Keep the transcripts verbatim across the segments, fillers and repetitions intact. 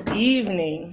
evening.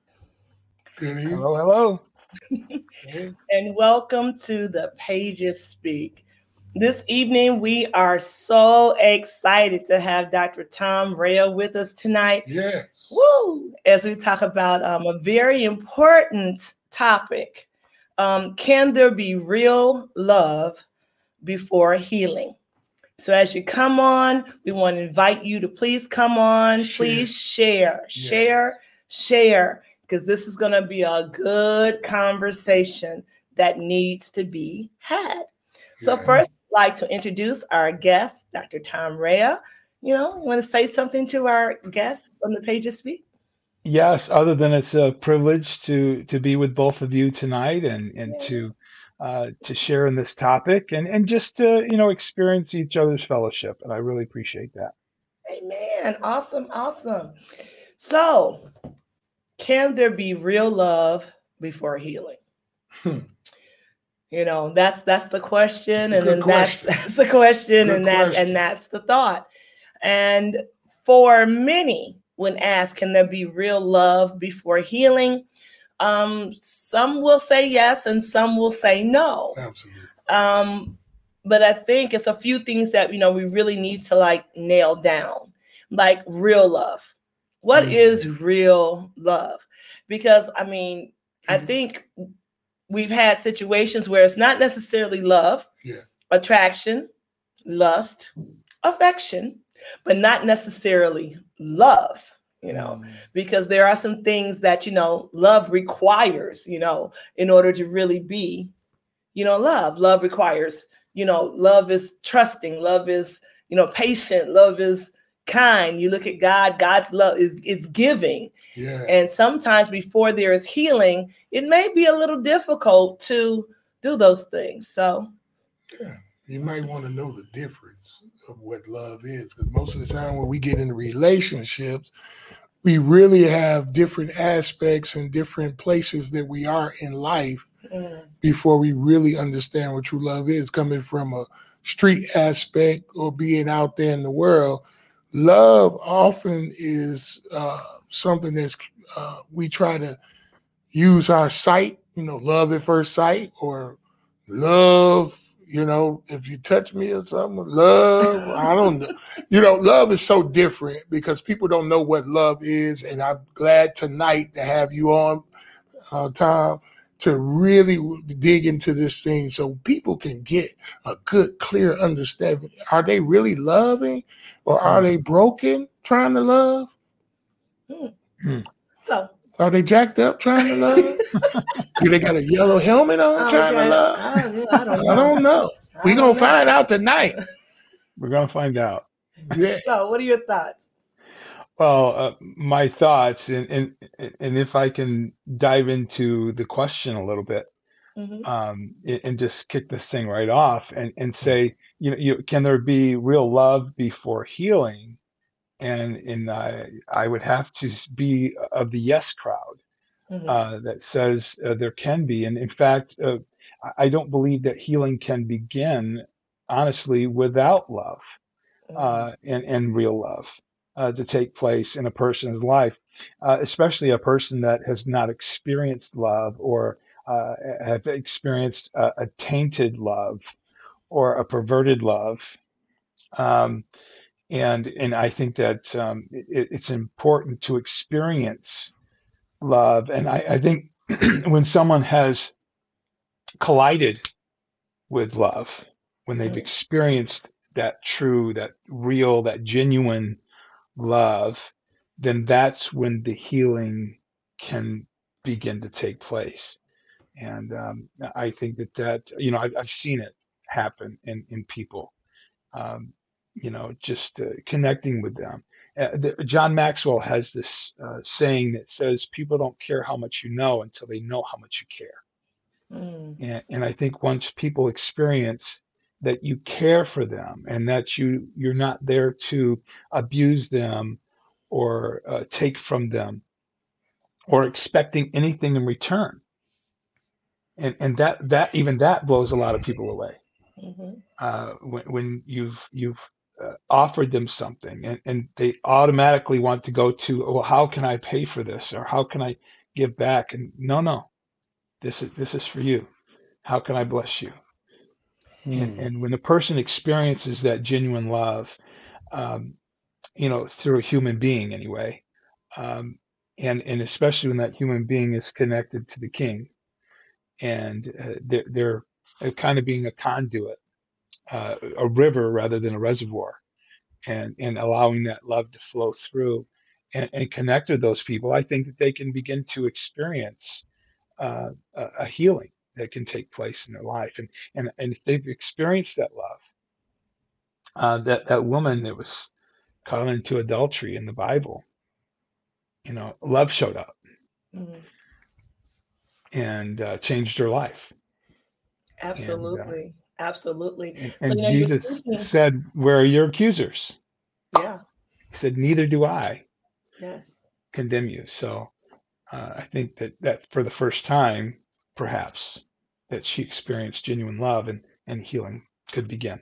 Good evening. Hello, hello. Hey. And welcome to the Pages Speak. This evening, we are so excited to have Doctor Tom Rea with us tonight. Yeah. Woo! As we talk about um, a very important topic. Um, can there be real love before healing? So as you come on, we want to invite you to please come on, Share. please share, Yeah. share, share, because this is going to be a good conversation that needs to be had. So Yeah. first, I'd like to introduce our guest, Doctor Tom Rea. You know, you want to say something to our guest from the Pages Speak? Yes, other than it's a privilege to to be with both of you tonight and and Yeah. to uh, to share in this topic and and just to you know experience each other's fellowship, and I really appreciate that. Amen. Awesome, awesome. So, can there be real love before healing? Hmm. You know, that's that's the question, That's a and good then that's question. that's the question, Good and that question. and that's the thought. And for many, when asked, can there be real love before healing? Um, some will say yes, and some will say no. Absolutely. Um, but I think it's a few things that you know we really need to like nail down, like real love. What Mm. is real love? Because I mean, I Mhm. think we've had situations where it's not necessarily love, Yeah. attraction, lust, affection, but not necessarily love, you know, Mm. because there are some things that, you know, love requires, you know, in order to really be, you know, love. Love requires, you know, love is trusting, love is, you know, patient, love is kind. You look at God, God's love is is giving. Yeah. And sometimes before there is healing, it may be a little difficult to do those things. So, Yeah. You might want to know the difference of what love is, because most of the time when we get into relationships, we really have different aspects and different places that we are in life mm, before we really understand what true love is, coming from a street aspect or being out there in the world. Love often is uh, something that's uh, we try to use our sight, you know, love at first sight, or love, you know, if you touch me or something, love. I don't know. You know, love is so different because people don't know what love is. And I'm glad tonight to have you on, uh, Tom, to really dig into this thing so people can get a good, clear understanding. Are they really loving, or are they broken trying to love? mm. Hmm. So, Are they jacked up trying to love? Do they got a yellow helmet on oh, trying to okay. love? I, I don't I know. don't know. I We gonna don't know. find out tonight. We're gonna find out. Yeah. So, what are your thoughts? Well, uh, my thoughts, and, and and if I can dive into the question a little bit, Mm-hmm. um, and and just kick this thing right off, and and say, you know, you, can there be real love before healing? And and I I would have to be of the yes crowd Mm-hmm. uh, that says uh, there can be. And in fact, uh, I I don't believe that healing can begin honestly without love Mm-hmm. uh, and, and real love uh, to take place in a person's life, uh, especially a person that has not experienced love or uh, have experienced a, a tainted love or a perverted love. Um, and and I think that um, it, it's important to experience love. And I, I think when someone has collided with love, when they've Mm-hmm. experienced that true, that real, that genuine love, then that's when the healing can begin to take place. And um, I think that that, you know, I've, I've seen it happen in, in people, um, you know, just uh, connecting with them. Uh, the, John Maxwell has this uh, saying that says, people don't care how much you know until they know how much you care. Mm-hmm. And, and I think once people experience that you care for them and that you you're not there to abuse them or uh, take from them or expecting anything in return, and and that that even that blows a lot of people away Mm-hmm. uh, when when you've you've uh, offered them something, and, and they automatically want to go to, well, how can I pay for this, or how can I give back? And no, no, this is this is for you. How can I bless you? And Mm. and when the person experiences that genuine love, um, you know, through a human being anyway, um, and and especially when that human being is connected to the King, and uh, they're, they're uh, kind of being a conduit, uh, a river rather than a reservoir, and and allowing that love to flow through and, and connect with those people, I think that they can begin to experience uh, a, a healing that can take place in their life. And and and if they've experienced that love, uh, that that woman that was caught into adultery in the Bible, you know, love showed up Mm. and uh, changed her life. And uh, Absolutely. Absolutely. and, So, and you know, you're Jesus speaking. said, "Where are your accusers?" Yeah. He said, "Neither do I Yes. condemn you." So uh, I think that that for the first time, perhaps, that she experienced genuine love, and and healing could begin.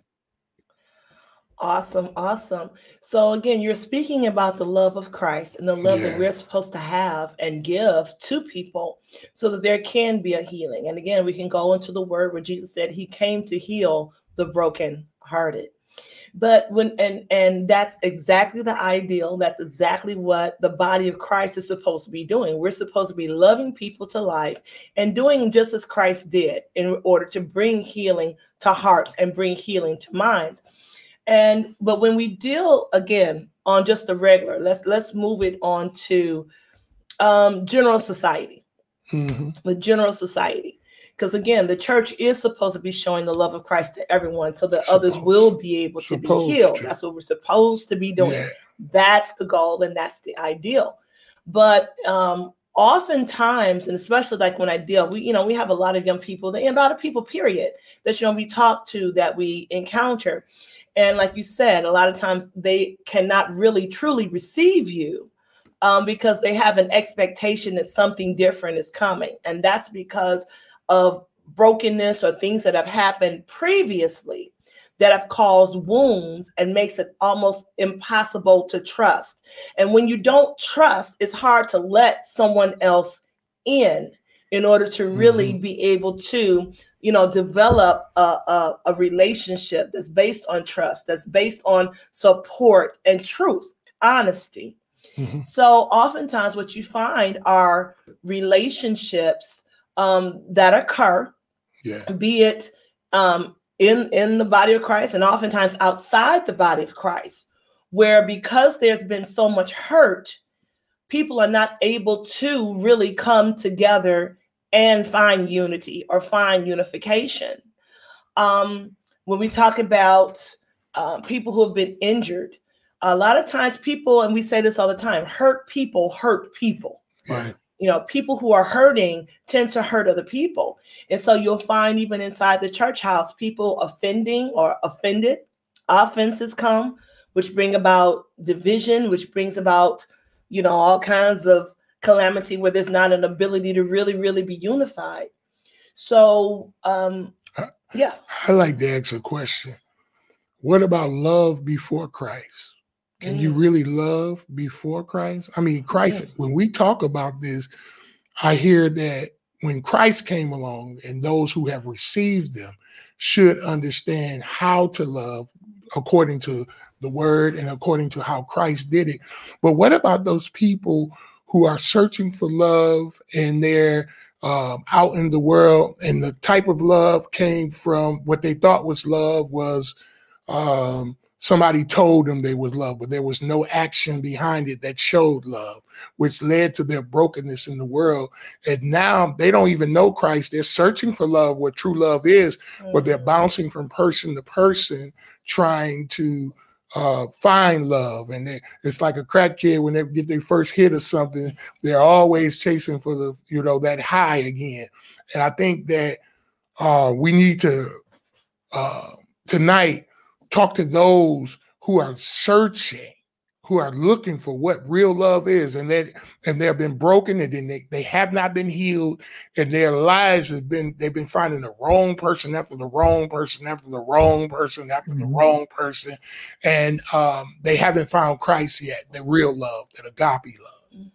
Awesome, awesome. So again, you're speaking about the love of Christ and the love that Yeah. we're supposed to have and give to people so that there can be a healing. And again, we can go into the word where Jesus said he came to heal the brokenhearted. But when and and that's exactly the ideal. That's exactly what the body of Christ is supposed to be doing. We're supposed to be loving people to life and doing just as Christ did in order to bring healing to hearts and bring healing to minds. And but when we deal again on just the regular, let's let's move it on to um, general society, Hmm. with general society. Because again, the church is supposed to be showing the love of Christ to everyone so that others will Supposed. be able to be Supposed healed. to. That's what we're supposed to be doing. Yeah. That's the goal and that's the ideal. But um, oftentimes, and especially like when I deal, we, you know, we have a lot of young people, and a lot of people, period, that, you know, we talk to, that we encounter. And like you said, a lot of times they cannot really truly receive you um, because they have an expectation that something different is coming. And that's because of brokenness or things that have happened previously that have caused wounds and makes it almost impossible to trust. And when you don't trust, it's hard to let someone else in in order to really Hmm. be able to, you know, develop a, a, a relationship that's based on trust, that's based on support and truth, honesty. Hmm. So oftentimes what you find are relationships um, that occur, Yeah. be it um, in, in the body of Christ and oftentimes outside the body of Christ, where because there's been so much hurt, people are not able to really come together and find unity or find unification. Um, when we talk about uh, people who have been injured, a lot of times people, and we say this all the time, hurt people hurt people. Yeah. Right. You know, people who are hurting tend to hurt other people. And so you'll find even inside the church house, people offending or offended, offenses come, which bring about division, which brings about, you know, all kinds of calamity where there's not an ability to really, really be unified. So, um, I, yeah. I like to ask a question. What about love before Christ? Can you Mm, really love before Christ? I mean, Christ, mm, when we talk about this, I hear that when Christ came along and those who have received them should understand how to love according to the word and according to how Christ did it. But what about those people who are searching for love and they're um, out in the world and the type of love came from what they thought was love was um, somebody told them there was love, but there was no action behind it that showed love, which led to their brokenness in the world. And now they don't even know Christ. They're searching for love, what true love is, but they're mm. bouncing from person to person, trying to uh, find love. And they, it's like a crack kid when they get their first hit or something, they're always chasing for the, you know, that high again. And I think that uh, we need to uh, tonight talk to those who are searching who are looking for what real love is, and they and they've been broken, and then they, they have not been healed, and their lives have been they've been finding the wrong person after the wrong person after the wrong person after mm-hmm. the wrong person, and um, they haven't found Christ yet, the real love, that agape love.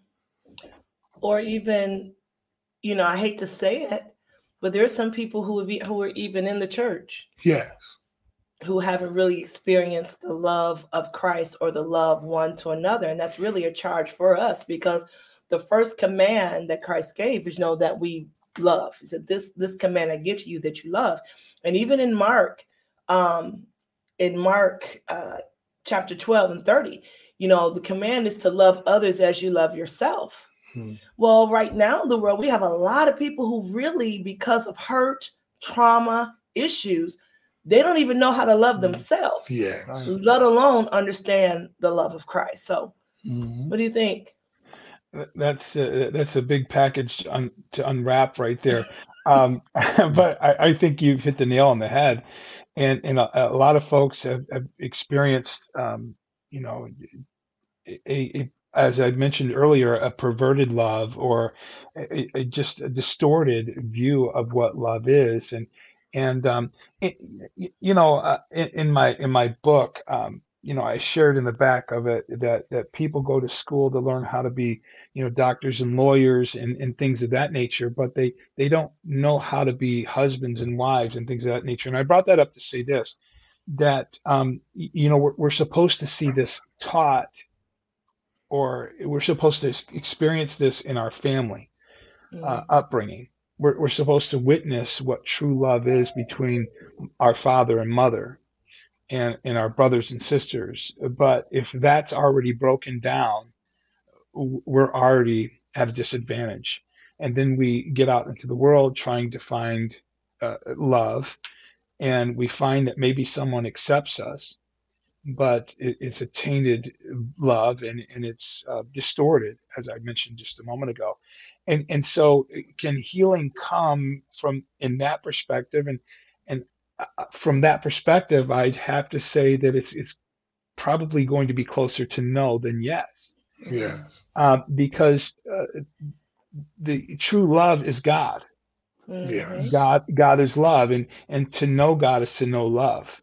Or even, you know, I hate to say it, but there are some people who have, who are even in the church. Yes. Who haven't really experienced the love of Christ or the love one to another. And that's really a charge for us, because the first command that Christ gave is, you know, that we love. He said, this, this command I give to you, that you love. And even in Mark, um, in Mark uh, chapter twelve and thirty, you know, the command is to love others as you love yourself. Hmm. Well, right now in the world, we have a lot of people who really, because of hurt, trauma, issues, they don't even know how to love themselves, yeah. let alone understand the love of Christ. So mm-hmm. What do you think? That's uh, that's a big package to, un- to unwrap right there. Um, but I, I think you've hit the nail on the head. And, and a, a lot of folks have, have experienced, um, you know, a, a, as I mentioned earlier, a perverted love, or a, a, just a distorted view of what love is. And And, um, it, you know, uh, in, in my, in my book, um, you know, I shared in the back of it that, that people go to school to learn how to be, you know, doctors and lawyers and, and things of that nature, but they, they don't know how to be husbands and wives and things of that nature. And I brought that up to say this, that, um, you know, we're, we're supposed to see this taught, or we're supposed to experience this in our family uh, upbringing. We're, we're supposed to witness what true love is between our father and mother and, and our brothers and sisters. But if that's already broken down, we're already at a disadvantage. And then we get out into the world trying to find uh, love, and we find that maybe someone accepts us, but it, it's a tainted love, and, and it's uh, distorted, as I mentioned just a moment ago. And and so can healing come from in that perspective? And and uh, from that perspective, I'd have to say that it's it's probably going to be closer to no than yes. Yes. Um, because uh, the true love is God. Yes. God God is love, and and to know God is to know love.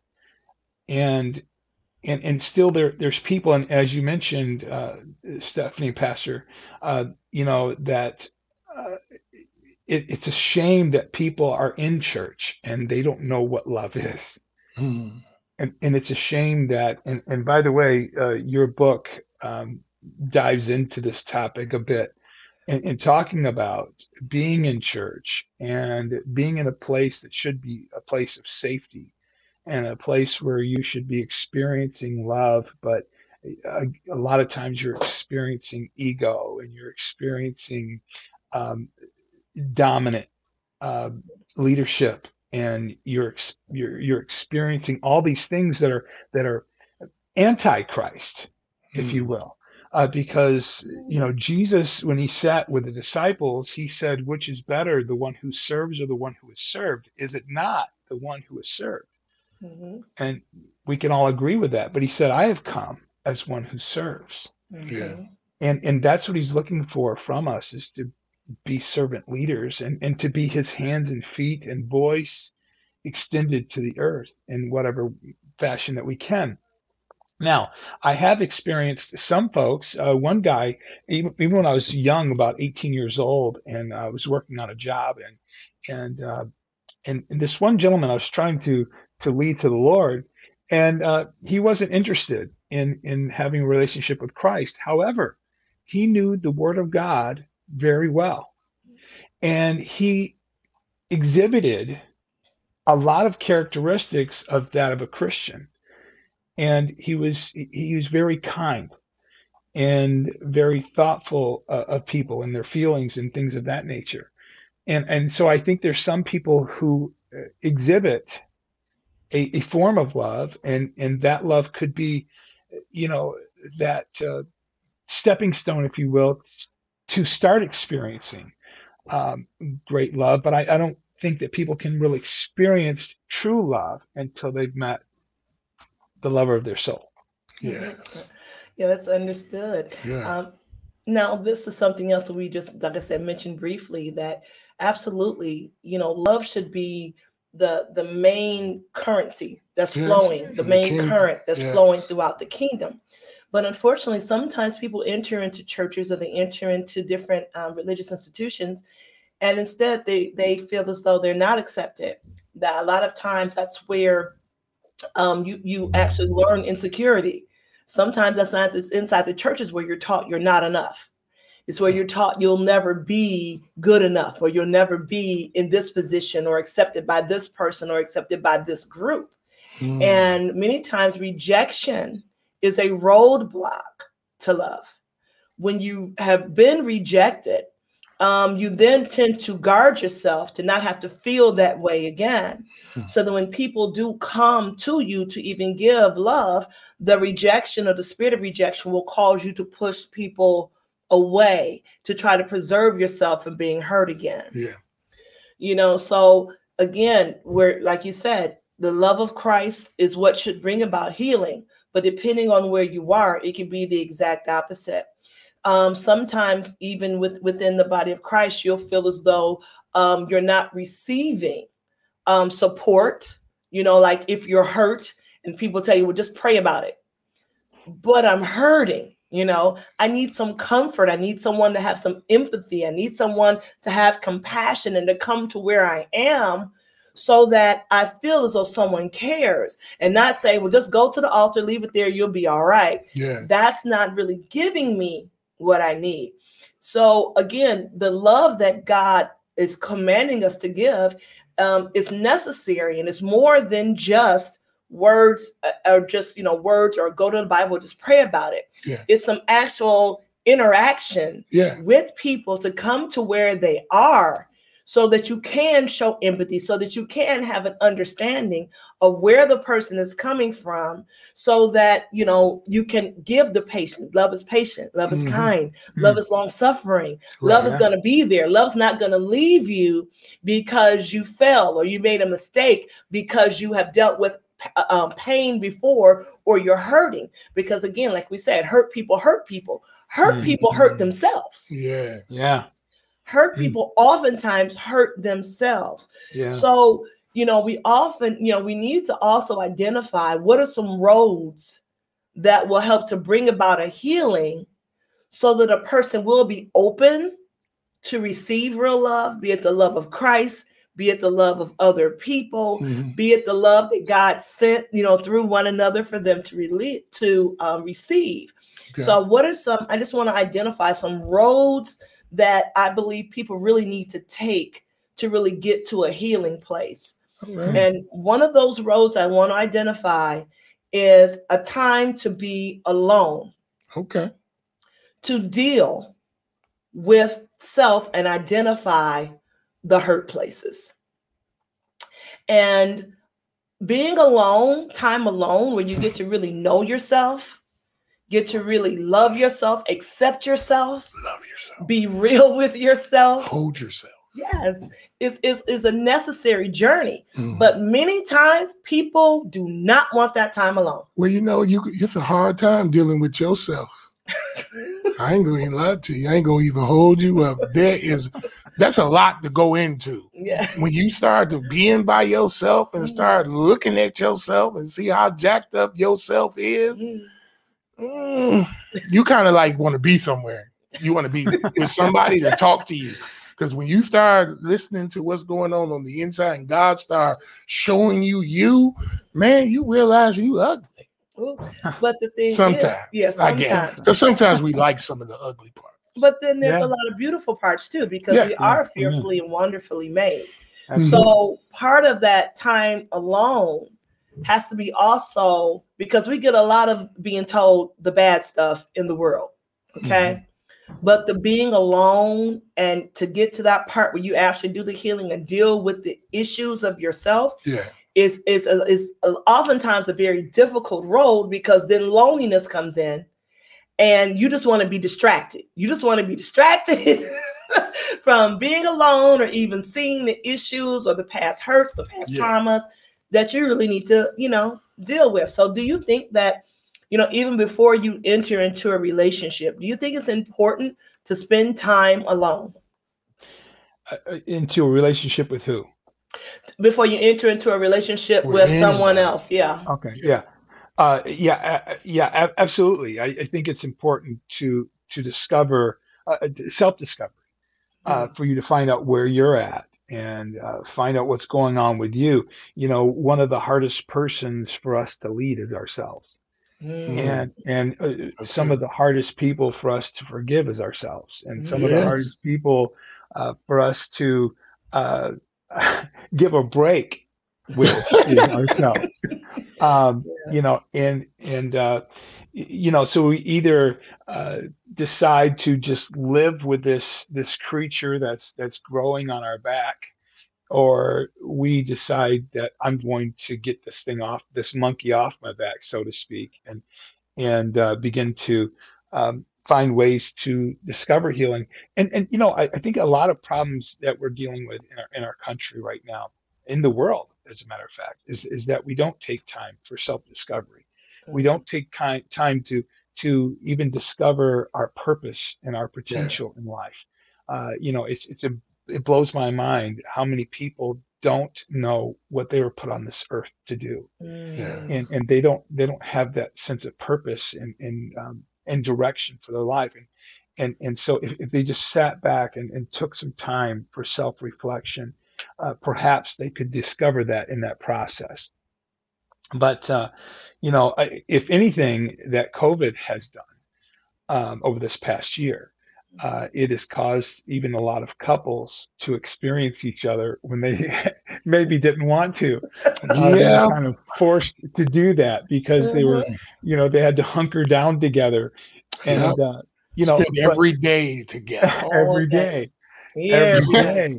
And And and still there there's people, and as you mentioned, uh, Stephanie, Pastor, uh, you know, that uh, it, it's a shame that people are in church and they don't know what love is. Hmm. And and it's a shame that, and, and by the way, uh, your book um, dives into this topic a bit, and, and talking about being in church and being in a place that should be a place of safety, and a place where you should be experiencing love, but a, a lot of times you're experiencing ego, and you're experiencing um, dominant uh, leadership, and you're you're you're experiencing all these things that are that are anti-Christ, if you will, uh, because you know Jesus, when he sat with the disciples, he said, "Which is better, the one who serves or the one who is served? Is it not the one who is served?" Mm-hmm. And we can all agree with that. But he said, "I have come as one who serves." Mm-hmm. Yeah. And and that's what he's looking for from us, is to be servant leaders, and, and to be his hands and feet and voice extended to the earth in whatever fashion that we can. Now, I have experienced some folks, uh, one guy, even, even when I was young, about eighteen years old, and I was working on a job, and and uh, and, and this one gentleman I was trying to to lead to the Lord, and uh, he wasn't interested in in having a relationship with Christ. However, he knew the Word of God very well, and he exhibited a lot of characteristics of that of a Christian. And he was he was very kind and very thoughtful uh, of people and their feelings and things of that nature. And and so I think there's some people who exhibit a, a form of love, and and that love could be, you know, that uh, stepping stone, if you will, to start experiencing um, great love. But I, I don't think that people can really experience true love until they've met the lover of their soul. Yeah. Yeah, that's understood. Yeah. Um, now, this is something else that we just, like I said, mentioned briefly that absolutely, you know, love should be the the main currency that's Yes. flowing, the In the main kingdom. current that's Yeah. flowing throughout the kingdom. But unfortunately, sometimes people enter into churches or they enter into different um, religious institutions, and instead they they feel as though they're not accepted. That a lot of times that's where um, you you actually learn insecurity. Sometimes that's not this inside the churches where you're taught you're not enough. It's where you're taught you'll never be good enough, or you'll never be in this position, or accepted by this person, or accepted by this group. Mm. And many times rejection is a roadblock to love. When you have been rejected, um, you then tend to guard yourself to not have to feel that way again. Hmm. So that when people do come to you to even give love, the rejection or the spirit of rejection will cause you to push people away to try to preserve yourself from being hurt again. Yeah. You know, so again, we're like you said, the love of Christ is what should bring about healing. But depending on where you are, it can be the exact opposite. Um, sometimes even with, within the body of Christ, you'll feel as though um, you're not receiving um, support. You know, like if you're hurt and people tell you, well, just pray about it. But I'm hurting. You know, I need some comfort. I need someone to have some empathy. I need someone to have compassion and to come to where I am so that I feel as though someone cares, and not say, well, just go to the altar, leave it there, you'll be all right. Yeah. That's not really giving me what I need. So again, the love that God is commanding us to give um, is necessary, and it's more than just words uh, or just, you know, words or go to the Bible, just pray about it. Yeah. It's some actual interaction Yeah. with people to come to where they are so that you can show empathy, so that you can have an understanding of where the person is coming from, so that, you know, you can give the patient. Love is patient. Love is Mhm. kind. Mhm. Love is long suffering. Right. Love is going to be there. Love's not going to leave you because you fell or you made a mistake, because you have dealt with um, pain before, or you're hurting. Because again, like we said, hurt people hurt people. Hurt Mhm. people hurt themselves. Yeah. Yeah. Hurt people oftentimes hurt themselves. Yeah. So, you know, we often, you know, we need to also identify what are some roads that will help to bring about a healing so that a person will be open to receive real love, be it the love of Christ, be it the love of other people, Mhm. be it the love that God sent, you know, through one another for them to relate to um, receive. Okay. So what are some, I just want to identify some roads that I believe people really need to take to really get to a healing place. All right. And one of those roads I want to identify is a time to be alone, Okay. to deal with self and identify the hurt places. And being alone, time alone, where you get to really know yourself, get to really love yourself, accept yourself, Love yourself. be real with yourself. Hold yourself. Yes, is is is a necessary journey. Mhm. But many times people do not want that time alone. Well, you know, you it's a hard time dealing with yourself. I ain't gonna even lie to you. I ain't gonna even hold you up. There is, that's a lot to go into. Yeah. When you start to being by yourself and start looking at yourself and see how jacked up yourself is, Mhm. mm, you kind of like want to be somewhere. You want to be with somebody to talk to you. Because when you start listening to what's going on on the inside and God start showing you you, man, you realize you ugly. Ooh, but the thing Sometimes. is, yeah, I get sometimes. Because sometimes we like some of the ugly parts. But then there's Yeah. a lot of beautiful parts too, because Yeah. we are Mhm. fearfully and wonderfully made. Absolutely. So part of that time alone has to be also because we get a lot of being told the bad stuff in the world. Okay. But the being alone and to get to that part where you actually do the healing and deal with the issues of yourself Yeah. is is is oftentimes a very difficult road, because then loneliness comes in and you just want to be distracted. You just want to be distracted from being alone or even seeing the issues or the past hurts, the past Yeah. traumas that you really need to, you know, deal with. So do you think that you know, even before you enter into a relationship, do you think it's important to spend time alone? Uh, into a relationship with who? Before you enter into a relationship With with someone anybody. else. Yeah. Okay, Yeah. yeah, uh, yeah, uh, yeah, a- absolutely. I, I think it's important to to discover uh, self discovery, uh, Mm. for you to find out where you're at and uh, find out what's going on with you. You know, one of the hardest persons for us to lead is ourselves, Mm. Mm, and and uh, that's some good. of the hardest people for us to forgive is ourselves, and some of the Yes. Yes. hardest people uh, for us to uh, give a break with is ourselves. Um, you know, and and uh, y- you know, so we either uh, decide to just live with this this creature that's that's growing on our back, or we decide that I'm going to get this thing off, this monkey off my back, so to speak, and and uh, begin to um, find ways to discover healing. And and you know, I, I think a lot of problems that we're dealing with in our in our country right now, in the world, as a matter of fact, is is that we don't take time for self-discovery. We Mm. don't take time time to to even discover our purpose and our Yeah. potential in life. Uh, you know, it's it's a it blows my mind how many people don't know what they were put on this earth to do, Yeah. Mm. and and they don't they don't have that sense of purpose and and um, and direction for their life, and and and so if, if they just sat back and, and took some time for self-reflection, uh, perhaps they could discover that in that process. But uh, you know, I, if anything that COVID has done um, over this past year, uh, it has caused even a lot of couples to experience each other when they maybe didn't want to. Uh, they were Yeah. kind of forced to do that because they were, Mhm. you know, they had to hunker down together, Yeah. and uh, you know, Spend but every day together. All every day. day, Yeah. every day,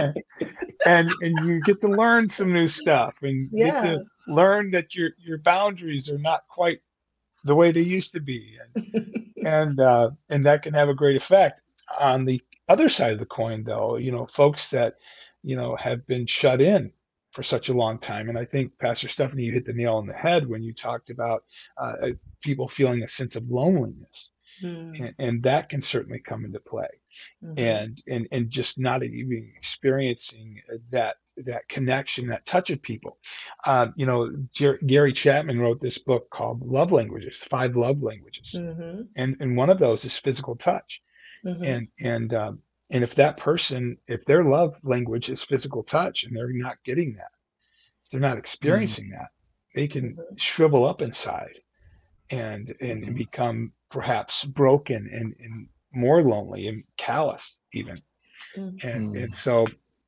and and you get to learn some new stuff and get Yeah. to learn that your your boundaries are not quite the way they used to be, and and uh, and that can have a great effect. On the other side of the coin, though, you know, folks that you know have been shut in for such a long time, and I think Pastor Stephanie, you hit the nail on the head when you talked about uh, people feeling a sense of loneliness, Mm. and, and that can certainly come into play, Mhm. and and and just not even experiencing that that connection, that touch of people. Um, you know, Jer- Gary Chapman wrote this book called Love Languages, Five Love Languages, Mhm. and and one of those is physical touch, Mhm. and and um, and if that person, if their love language is physical touch and they're not getting that, if they're not Mhm. experiencing that, they can Mhm. shrivel up inside and and, and Mhm. become perhaps broken and, and more lonely and callous even, Mm. and Mhm. and so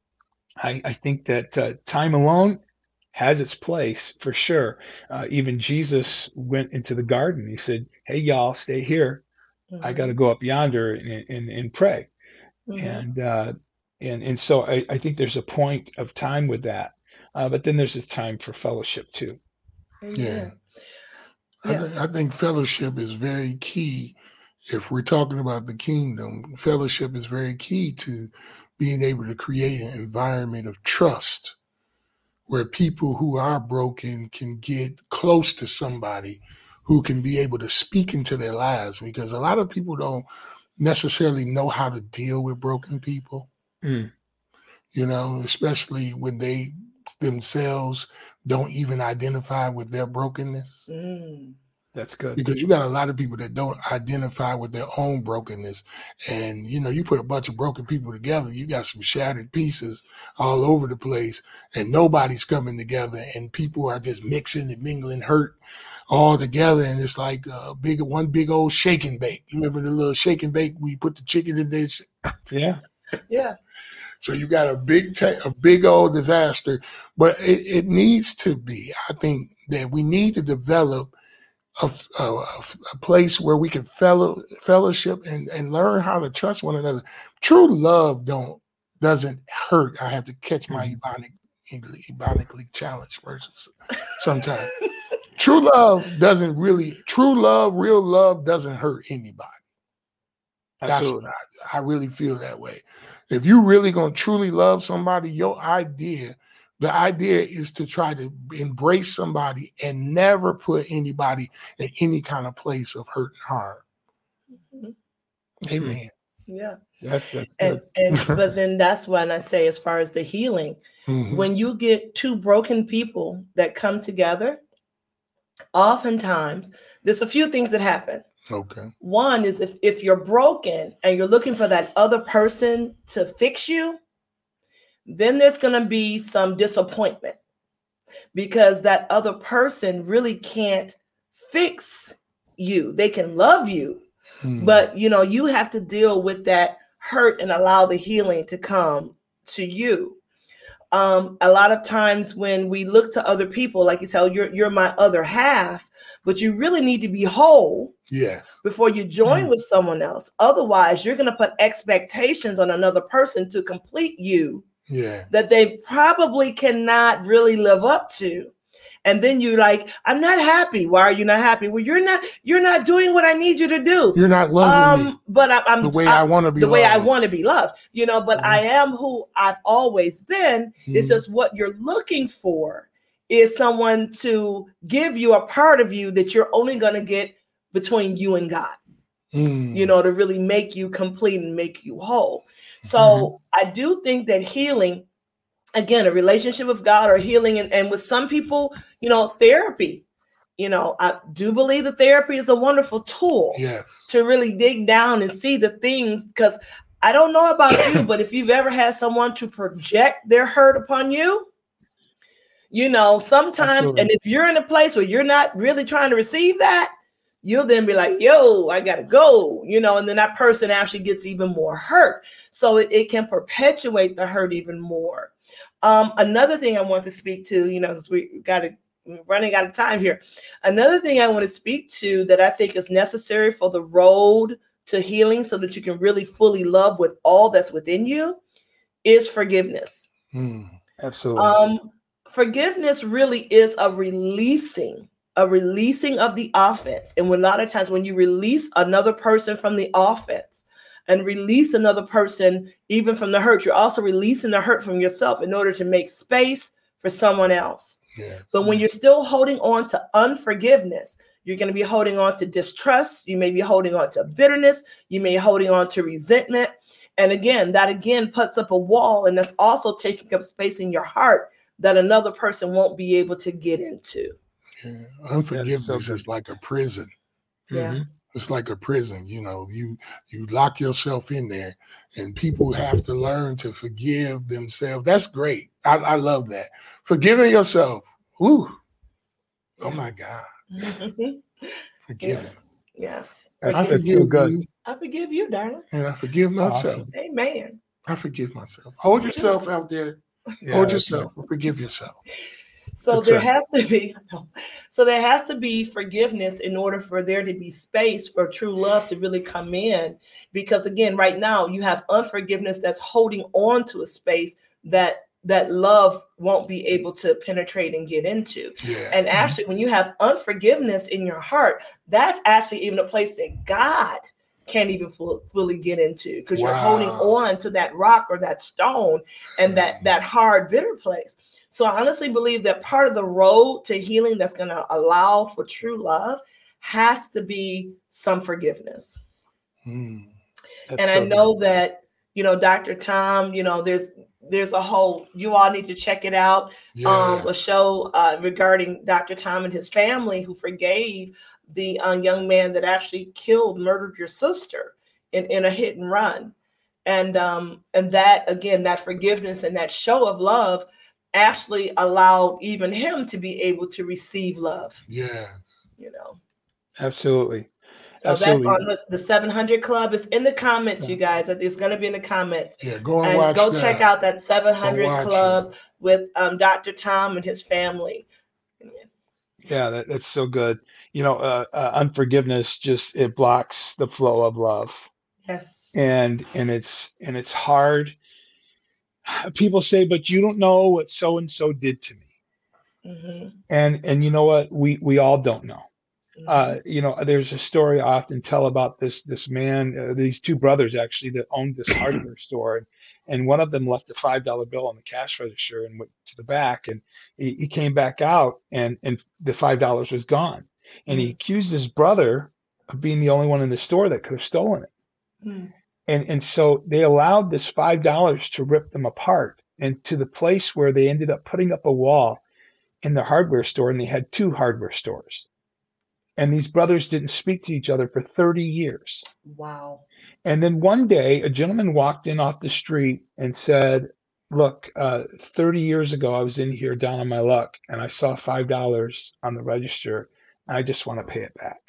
I, I think that uh, time alone has its place for sure. Uh, even Jesus went into the garden. He said, "Hey, y'all, stay here. I got to Mhm. go up yonder and, and, and pray." Mhm. And uh, and and so I, I think there's a point of time with that, uh, but then there's a time for fellowship too. Yeah. Amen. I, Yeah. th- I think fellowship is very key. If we're talking about the kingdom, fellowship is very key to being able to create an environment of trust where people who are broken can get close to somebody who can be able to speak into their lives, because a lot of people don't necessarily know how to deal with broken people, Mm, you know, especially when they themselves don't even identify with their brokenness. Mm. that's good. Because you got a lot of people that don't identify with their own brokenness. And, you know, you put a bunch of broken people together, you got some shattered pieces all over the place, and nobody's coming together, and people are just mixing and mingling hurt all together. And it's like a big, one big old shake and bake. You remember the little shake and bake? We put the chicken in there. Yeah. Yeah. So you got a big, ta- a big old disaster, but it, it needs to be. I think that we need to develop a, a, a place where we can fellow fellowship and, and learn how to trust one another. True love don't doesn't hurt. I have to catch my Mhm. ebonic, ebonically challenged persons sometimes. True love doesn't really. True love, real love doesn't hurt anybody. That's what Absolutely. I, I really feel that way. If you really gonna truly love somebody, your idea The idea is to try to embrace somebody and never put anybody in any kind of place of hurt and harm. Mm-hmm. Amen. Yeah. That's that's and good. and but then that's when I say, as far as the healing, Mhm. when you get two broken people that come together, oftentimes there's a few things that happen. Okay. One is, if, if you're broken and you're looking for that other person to fix you, then there's going to be some disappointment, because that other person really can't fix you. They can love you, Mhm. but you know, you have to deal with that hurt and allow the healing to come to you. Um, a lot of times when we look to other people, like you say, oh, you're you're my other half, but you really need to be whole Yes. before you join Mm. with someone else. Otherwise, you're going to put expectations on another person to complete you Yeah. that they probably cannot really live up to. And then you're like, I'm not happy. Why are you not happy? Well, you're not, you're not doing what I need you to do. You're not loving me Um, but I, I'm the way I, I want to be the way I loved. want to be loved, you know, but Mhm. I am who I've always been. It's Mhm. just what you're looking for is someone to give you a part of you that you're only going to get between you and God, Mm. you know, to really make you complete and make you whole. So Mhm. I do think that healing, again, a relationship with God or healing, and, and with some people, you know, therapy, you know, I do believe that therapy is a wonderful tool Yes. to really dig down and see the things, because I don't know about you, but if you've ever had someone to project their hurt upon you, you know, sometimes, Absolutely. and if you're in a place where you're not really trying to receive that, you'll then be like, yo, I gotta go, you know, and then that person actually gets even more hurt. So it, it can perpetuate the hurt even more. Um, another thing I want to speak to, you know, because we got to, we're running out of time here. Another thing I want to speak to that I think is necessary for the road to healing, so that you can really fully love with all that's within you, is forgiveness. Mm. Absolutely. Um, forgiveness really is a releasing, a releasing of the offense. And when, a lot of times when you release another person from the offense and release another person even from the hurt, you're also releasing the hurt from yourself in order to make space for someone else. Yeah. But when you're still holding on to unforgiveness, you're going to be holding on to distrust. You may be holding on to bitterness. You may be holding on to resentment. And again, that again puts up a wall, and that's also taking up space in your heart that another person won't be able to get into. Yeah. Unforgiveness so good. is like a prison. Yeah. Mhm. It's like a prison. You know, you you lock yourself in there, and people have to learn to forgive themselves. That's great. I, I love that. Forgiving yourself. Ooh. Oh my God. Mhm. Forgiving. Yes. That's, I Forgive- that's so forgive good. you, I forgive you, darling. and I forgive myself. Awesome. Amen. I forgive myself. Hold yourself out there. Yeah, Hold that's yourself. Or forgive yourself. So That's there right. has to be, so there has to be forgiveness in order for there to be space for true love to really come in. Because again, right now you have unforgiveness that's holding on to a space that that love won't be able to penetrate and get into. Yeah. And actually, when you have unforgiveness in your heart, that's actually even a place that God can't even full, fully get into, because you're holding Wow. on to that rock or that stone and that that hard, bitter place. So I honestly believe that part of the road to healing that's going to allow for true love has to be some forgiveness. Mm. That's And so I know that, you know, Doctor Tom, you know, there's there's a whole, you all need to check it out. Yeah. Um, a show uh, regarding Doctor Tom and his family, who forgave the uh, young man that actually killed, murdered your sister in, in a hit and run. And um, and that, again, that forgiveness and that show of love actually allowed even him to be able to receive love, Yeah. you know. Absolutely. So Absolutely. that's on the, the seven hundred Club. It's in the comments, Yeah. you guys. It's going to be in the comments. Yeah. Go and, And watch go that. check out that seven hundred watch Club it. with um, Doctor Tom and his family. Yeah, that, that's so good. You know, uh, uh, unforgiveness just, it blocks the flow of love, Yes. and and it's and it's hard. People say, but you don't know what so and so did to me, Mm-hmm. and and you know what? We we all don't know. Uh, Mhm. you know, there's a story I often tell about this this man, uh, these two brothers actually that owned this hardware store, and one of them left a five dollar bill on the cash register and went to the back, and he, he came back out, and and the five dollars was gone, and he Mhm. accused his brother of being the only one in the store that could have stolen it, Mhm. and and so they allowed this five dollars to rip them apart, and to the place where they ended up putting up a wall in the hardware store, and they had two hardware stores. And these brothers didn't speak to each other for thirty years. Wow. And then one day, a gentleman walked in off the street and said, "Look, uh, thirty years ago, I was in here down on my luck and I saw five dollars on the register. And I just want to pay it back."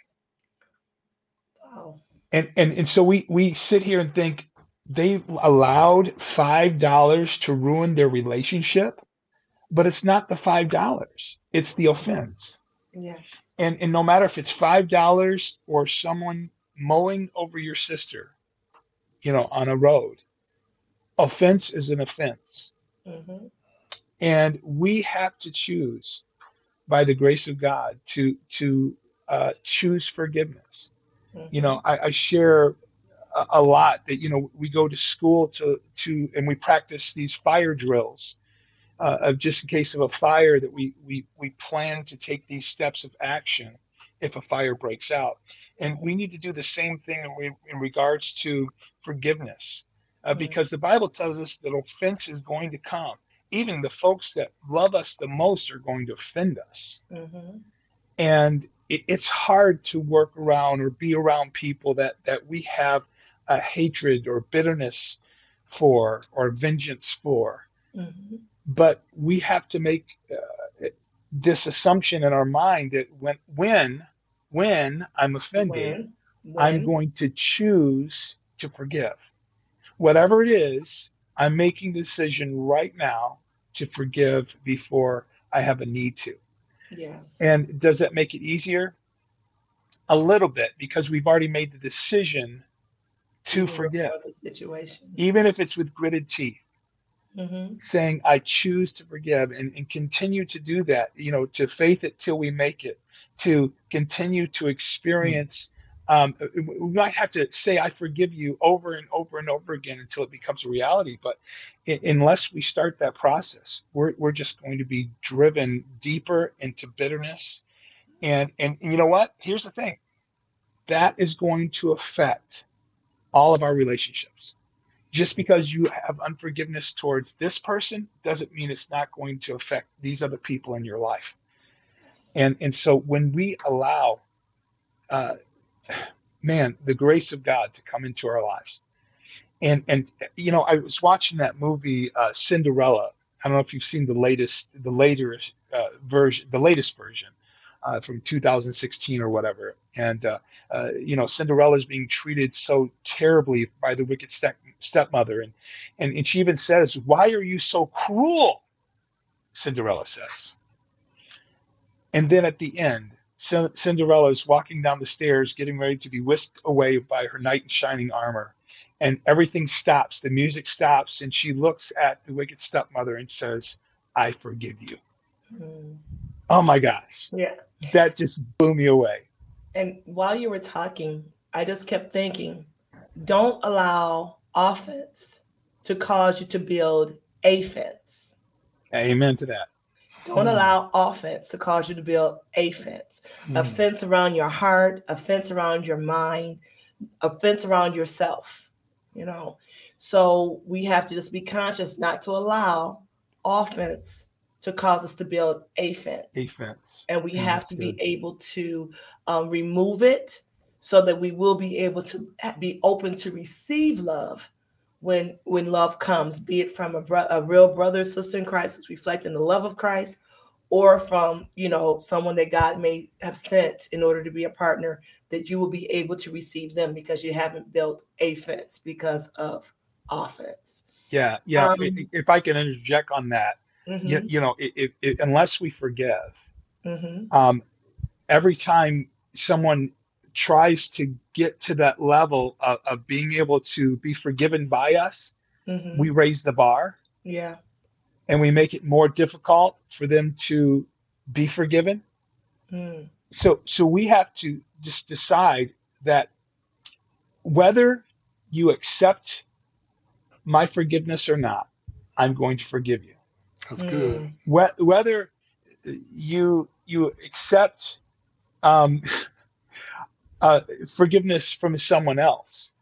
Wow. And, and, and so we, we sit here and think they allowed five dollars to ruin their relationship, but it's not the five dollars, it's the offense. Yeah. And, and no matter if it's five dollars or someone mowing over your sister, you know, on a road, offense is an offense. Mm-hmm. And we have to choose by the grace of God to, to uh, choose forgiveness. You Mm-hmm. know, I, I share a, a lot that, you know, we go to school to, to, and we practice these fire drills uh, of just in case of a fire that we, we, we plan to take these steps of action if a fire breaks out. And we need to do the same thing in, re, in regards to forgiveness, uh, Mm-hmm. because the Bible tells us that offense is going to come. Even the folks that love us the most are going to offend us. Mm-hmm. And it, it's hard to work around or be around people that, that we have a hatred or bitterness for or vengeance for. Mm-hmm. But we have to make uh, this assumption in our mind that when when when I'm offended, When, I'm when, going to choose to forgive. Whatever it is, I'm making the decision right now to forgive before I have a need to. yes, And does that make it easier? A little bit, because we've already made the decision to even forgive, before the situation. even if it's with gritted teeth. Mm-hmm. Saying I choose to forgive, and, and continue to do that, you know, to faith it till we make it, to continue to experience. Um, we might have to say I forgive you over and over and over again until it becomes a reality. But I- unless we start that process, we're, we're just going to be driven deeper into bitterness. And, and, and you know what? Here's the thing. That is going to affect all of our relationships. Just because you have unforgiveness towards this person doesn't mean it's not going to affect these other people in your life. Yes. And and so when we allow, uh, man, the grace of God to come into our lives, and and you know, I was watching that movie uh, Cinderella. I don't know if you've seen the latest, the later uh, version, the latest version uh, from two thousand sixteen or whatever. And uh, uh, you know, Cinderella is being treated so terribly by the wicked step, stepmother, and, and and she even says, "Why are you so cruel?" Cinderella says. And then at the end, Cinderella is walking down the stairs, getting ready to be whisked away by her knight in shining armor. And everything stops. The music stops. And she looks at the wicked stepmother and says, "I forgive you." Mm. Oh my gosh. Yeah. That just blew me away. And while you were talking, I just kept thinking, don't allow offense to cause you to build a fence. Amen to that. Don't Mm. allow offense to cause you to build a fence. A Mm. fence around your heart, a fence around your mind, a fence around yourself, you know. So we have to just be conscious not to allow offense to cause us to build a fence. A fence. And we Mm, have that's to good. be able to um, remove it so that we will be able to be open to receive love when when love comes, be it from a, bro- a real brother or sister in Christ who's reflecting the love of Christ, or from, you know, someone that God may have sent in order to be a partner, that you will be able to receive them because you haven't built a fence because of offense. Yeah, yeah. Um, I- If I can interject on that, you, mhm, you know, if, if, unless we forgive, mhm, um, every time someone tries to get to that level of, of being able to be forgiven by us, mhm. we raise the bar Yeah. and we make it more difficult for them to be forgiven. Mm. so so we have to just decide that whether you accept my forgiveness or not, I'm going to forgive you. That's good. Mm. Wh- Whether you you accept um, uh, forgiveness from someone else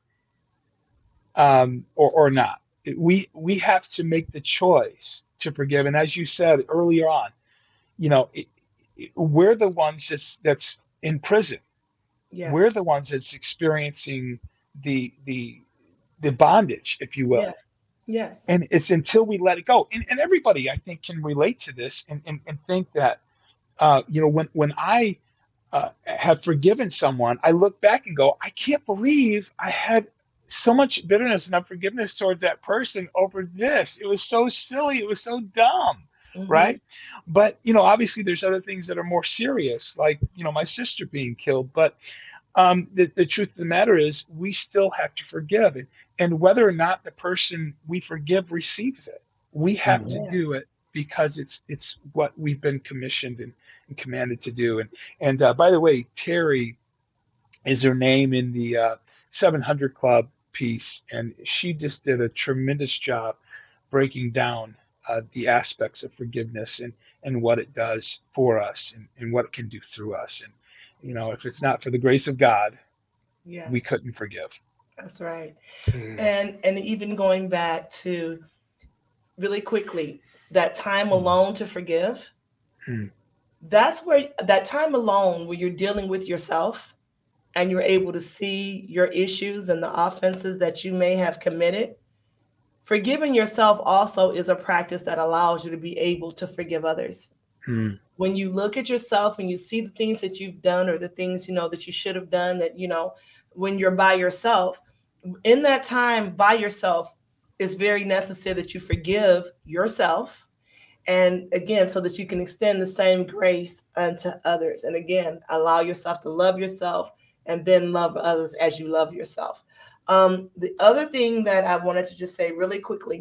um, or or not, we we have to make the choice to forgive. And as you said earlier on, you know, it, it, we're the ones that's that's in prison. We're Yes. the ones that's experiencing the the the bondage, if you will. Yes. Yes. And it's until we let it go. And, and everybody, I think, can relate to this and, and, and think that, uh, you know, when, when I uh, have forgiven someone, I look back and go, I can't believe I had so much bitterness and unforgiveness towards that person over this. It was so silly. It was so dumb. Mm-hmm. Right. But, you know, obviously there's other things that are more serious, like, you know, my sister being killed. But um, the, the truth of the matter is we still have to forgive it. And whether or not the person we forgive receives it, we have to Yes. do it because it's it's what we've been commissioned and, and commanded to do. And and uh, by the way, Terry is her name in the uh, seven hundred Club piece, and she just did a tremendous job breaking down uh, the aspects of forgiveness and and what it does for us and, and what it can do through us. And you know, if it's not for the grace of God, Yes. we couldn't forgive. That's right. Yeah. And and even going back to really quickly, that time alone to forgive, Mm. that's where that time alone where you're dealing with yourself and you're able to see your issues and the offenses that you may have committed. Forgiving yourself also is a practice that allows you to be able to forgive others. Mm. When you look at yourself and you see the things that you've done or the things, you know, that you should have done, that, you know, when you're by yourself, in that time by yourself, it's very necessary that you forgive yourself. And again, so that you can extend the same grace unto others. And again, allow yourself to love yourself and then love others as you love yourself. Um, the other thing that I wanted to just say really quickly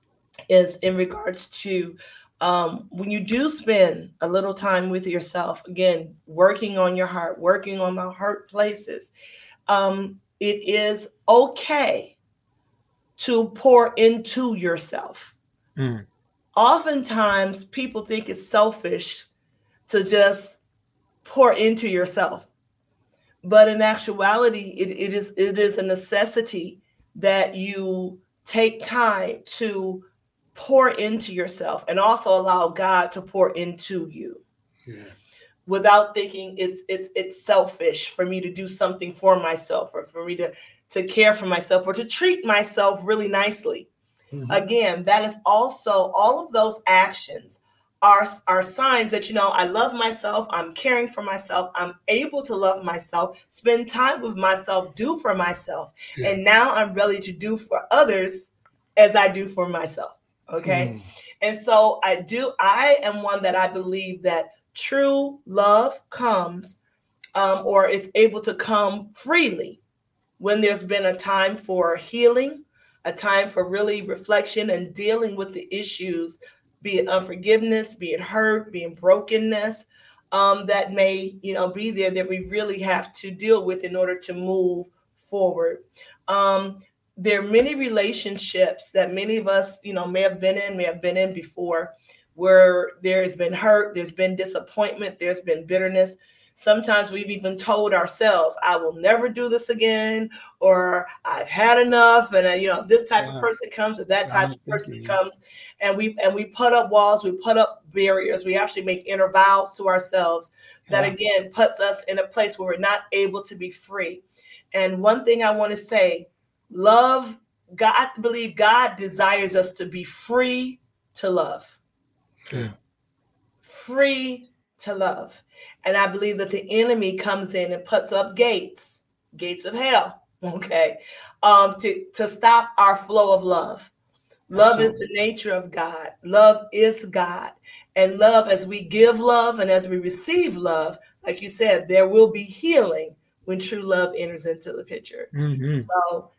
is in regards to um, when you do spend a little time with yourself, again, working on your heart, working on the hurt places, um, it is okay to pour into yourself. Mm. Oftentimes, people think it's selfish to just pour into yourself. But in actuality, it, it is it is a necessity that you take time to pour into yourself and also allow God to pour into you. Yeah. Without thinking it's it's it's selfish for me to do something for myself or for me to, to care for myself or to treat myself really nicely. Mm-hmm. Again, that is also all of those actions are, are signs that, you know, I love myself, I'm caring for myself, I'm able to love myself, spend time with myself, do for myself. Yeah. And now I'm ready to do for others as I do for myself. Okay. Mm. And so I do, I am one that I believe that true love comes um, or is able to come freely when there's been a time for healing, a time for really reflection and dealing with the issues, be it unforgiveness, be it hurt, be it brokenness, um, that may, you know, be there that we really have to deal with in order to move forward. Um, there are many relationships that many of us, you know, may have been in, may have been in before, where there has been hurt, there's been disappointment, there's been bitterness. Sometimes we've even told ourselves, I will never do this again, or I've had enough. And, uh, you know, this type yeah. of person comes or that type I'm of person thinking. comes. And we and we put up walls, we put up barriers. We actually make inner vows to ourselves that, yeah. again, puts us in a place where we're not able to be free. And one thing I want to say, love, God, I believe God desires us to be free to love. Yeah. Free to love. And I believe that the enemy comes in and puts up gates, gates of hell, okay, um, to, to stop our flow of love. Love Absolutely. Is the nature of God. Love is God. And love, as we give love and as we receive love, like you said, there will be healing when true love enters into the picture. Mm-hmm. So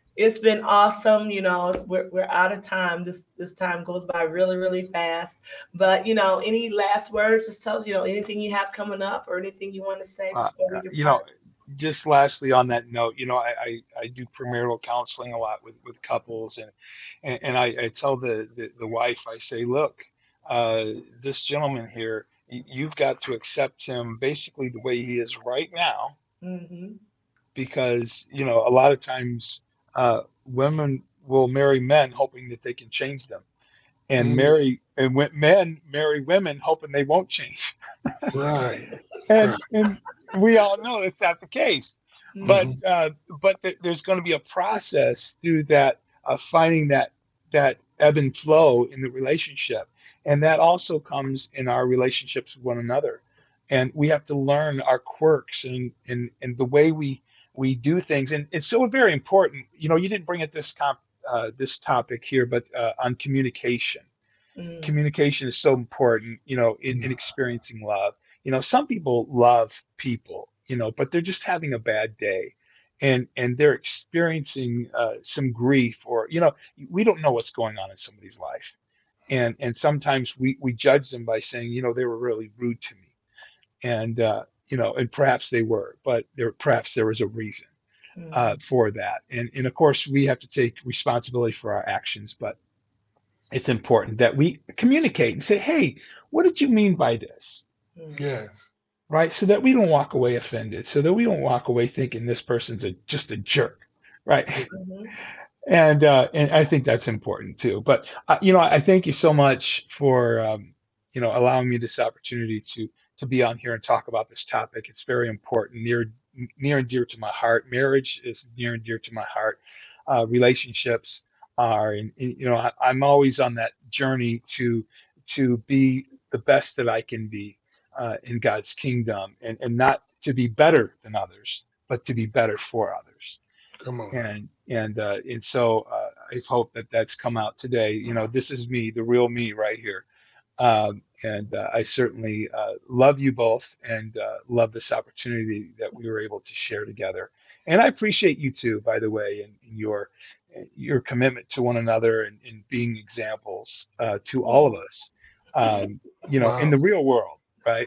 It's been awesome. You know, it's, we're, we're out of time. This this time goes by really, really fast. But, you know, any last words? Just tell us, you know, anything you have coming up or anything you want to say Uh, before we you know, depart. just lastly on that note, you know, I, I, I do premarital counseling a lot with, with couples, and and, and I, I tell the, the the wife, I say, look, uh, this gentleman here, y- you've got to accept him basically the way he is right now, Mm-hmm. because you know a lot of times uh, women will marry men hoping that they can change them, and Mm, marry and w- men marry women hoping they won't change. right. and Right. and we all know that's not the case. But Mhm. Mm-hmm. uh, but th- there's going to be a process through that, uh, finding that that ebb and flow in the relationship, and that also comes in our relationships with one another. And we have to learn our quirks and and and the way we we do things. And it's so very important. You know, you didn't bring it this comp uh, this topic here, but uh, on communication Mm-hmm. communication is so important, you know, in, in Yeah. experiencing love. You know, some people love people, you know, but they're just having a bad day, and and they're experiencing uh, some grief, or you know, we don't know what's going on in somebody's life, and and sometimes we we judge them by saying, you know, they were really rude to me, and uh, you know, and perhaps they were, but there perhaps there was a reason uh, for that, and and of course we have to take responsibility for our actions, but it's important that we communicate and say, hey, what did you mean by this? Mm-hmm. Yes. Right? So that we don't walk away offended, so that we don't walk away thinking this person's a, just a jerk. Right. Mm-hmm. And, uh, and I think that's important too. But, uh, you know, I thank you so much for, um, you know, allowing me this opportunity to, to be on here and talk about this topic. It's very important, near, near and dear to my heart. Marriage is near and dear to my heart. Uh, relationships are, and, and you know, I, I'm always on that journey to, to be the best that I can be uh, in God's kingdom, and, and not to be better than others, but to be better for others. Come on. And and uh, and so uh, I hope that that's come out today. You know, this is me, the real me, right here. Um, and uh, I certainly uh, love you both, and uh, love this opportunity that we were able to share together. And I appreciate you too, by the way, and, and your your commitment to one another, and, and being examples uh, to all of us. Um, you know, in Wow. the real world, right?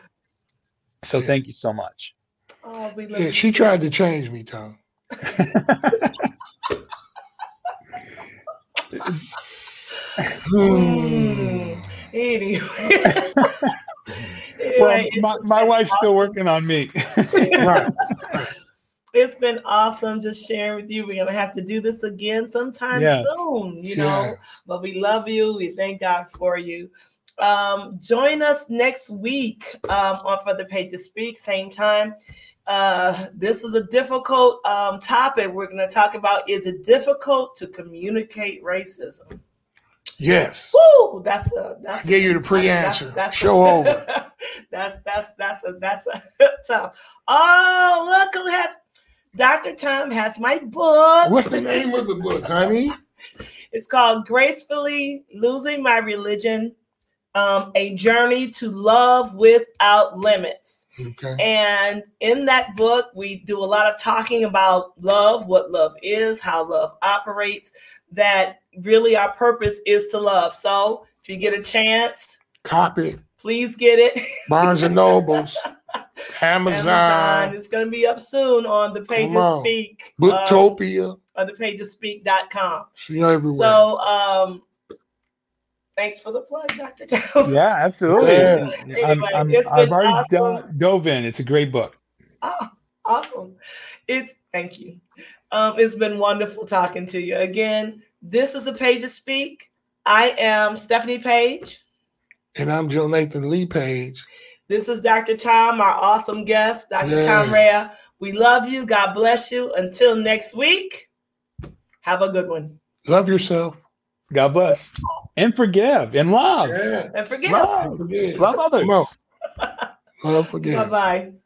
So Yeah. thank you so much. Oh, we love Yeah, you she too. tried to change me, Tom. Mm. Hmm. Anyway, Well, anyway, it's my, just my been wife's still awesome. working on me. Right. Right. It's been awesome just sharing with you. We're gonna have to do this again sometime Yes. soon, you Yeah. know. But we love you. We thank God for you. Um, join us next week um, on For the Pages Speak, same time. Uh, this is a difficult um, topic. We're going to talk about: is it difficult to communicate racism? Yes. Woo! That's a that's I gave you the that's, pre-answer. that's Show a, over. that's that's that's a that's a tough. Oh, look who has Doctor Tom has my book. What's the name of the book, honey? It's called Gracefully Losing My Religion, um, A Journey to Love Without Limits. Okay. And in that book, we do a lot of talking about love, what love is, how love operates, that really our purpose is to love. So if you get a chance, Copy. please get it. Barnes and Nobles. Amazon. Amazon. It's going to be up soon on the Pages on. Speak. Booktopia. Um, on the pages speak dot com. See you everywhere. So um, thanks for the plug, Doctor Tom. Yeah, absolutely. Yeah. Anyway, I'm, I'm, it's I've been already awesome. do- dove in. It's a great book. Ah, awesome. It's thank you. Um, it's been wonderful talking to you again. This is the Pages Speak. I am Stephanie Page. And I'm Joe Nathan Lee Page. This is Doctor Tom, our awesome guest, Doctor Yes. Tom Rea. We love you. God bless you. Until next week, have a good one. Love yourself. God bless. And forgive and love. Yeah. And forgive. Love, Forgive. love others. Come on. Love, forgive. Bye-bye.